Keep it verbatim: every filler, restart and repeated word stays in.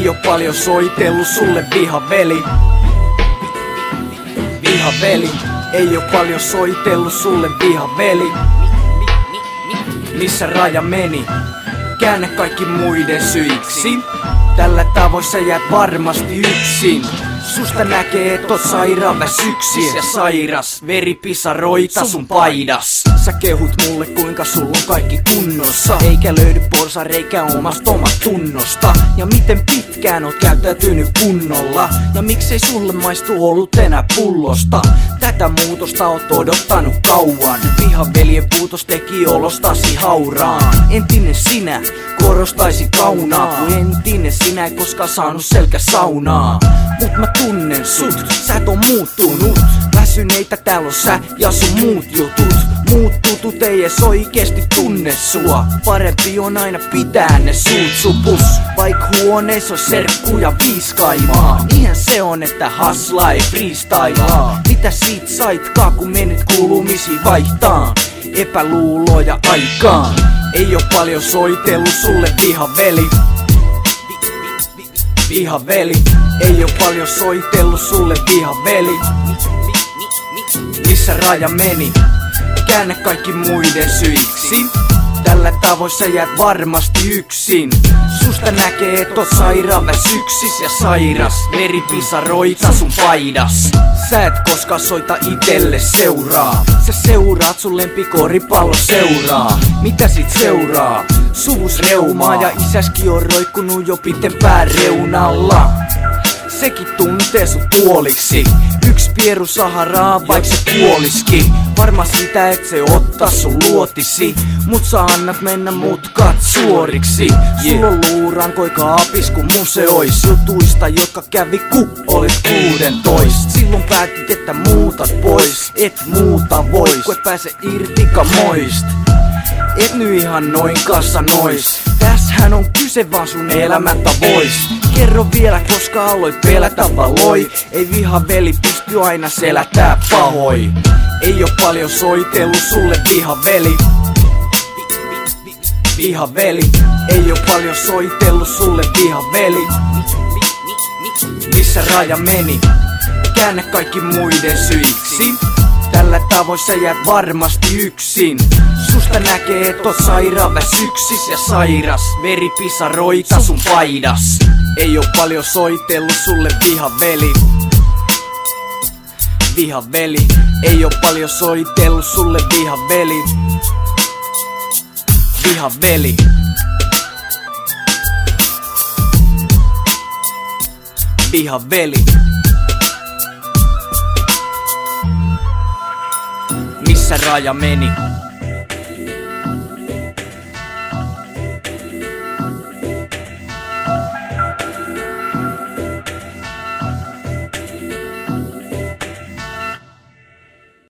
Ei oo paljon soitellut sulle vihaveli. Vihaveli. Ei oo paljon soitellut sulle vihaveli. Missä raja meni? Käännä kaikki muiden syiksi. Tällä tavoin sä jäät varmasti yksin. Susta näkee, et oot sairaan väsyksis ja sairas. Veripisaroita sun paidas. Sä kehut mulle kuinka sulla on kaikki kunnossa, eikä löydy porsareikä omasta omat tunnosta. Ja miten pitkään oot käyttäytynyt kunnolla, ja miksei sulle maistu ollut enää pullosta. Tätä muutosta oot odottanut kauan. Vihaveljen puutos teki olostasi hauraan. Entinen sinä korostaisi kaunaa, kun entinen sinä ei koskaan saanut selkä saunaa. Mut mä tunnen sut, sä et oo muuttunut. Väsyneitä täällä on sä ja sun muut jutut. Muut tutut ei ees oikeesti tunne sua. Parempi on aina pitää ne suut supus. Vaik huoneissa on serkku ja viiskaimaa. Niinhän se on, että haslaa ei freestylaa. Mitä siitä saitkaa kun menit kuulumisiin vaihtaa? Epäluuloja aikaan. Ei oo paljon soitellut sulle vihaveli. Vihaveli. Ei oo paljon soitellut sulle vihaveli. Missä raja meni? Käännä kaikki muiden syiksi. Tällä tavoin sä jäät varmasti yksin. Susta näkee, et oot sairaan väsyksis ja sairas. Veripisaroita sun paidas. Sä et koskaan soita itelle seuraa. Sä seuraat sun lempikoripallo seuraa. Mitä sit seuraa? Suvus reumaa ja isäski on roikkunut jo pitempään reunalla. Sekin tuntee sut tuoliksi. Yks pieru saharaa vaik se kuoliski. Varma sitä et se ottaa sun luotisi, mut sä annat mennä mutkat suoriksi. Sulla on luurankoi kaapis kun museois jutuista, jotka kävi ku olit kuudentoist. Silloin päätit että muutat pois, et muuta vois, kun et pääse irti kamoist. Et nyt ihan noinkaan sanois. Täshän on kyse vaan sun elämäntavois. Kerro vielä koska aloit pelätä valoi. Ei vihaveli pysty aina selätää pahoi. Ei oo paljon soitellut sulle vihaveli. Vihaveli. Ei oo paljon soitellut sulle vihaveli. Missä raja meni? Käännä kaikki muiden syiksi. Tällä tavoin sä jäät varmasti yksin. Susta näkee, et oot sairaan väsyksis ja sairas. Veripisaroita sun paidas. Ei oo paljon soitellut sulle vihaveli. Vihaveli. Ei oo paljon soitellut sulle vihaveli. Vihaveli. Vihaveli. Missä raja meni?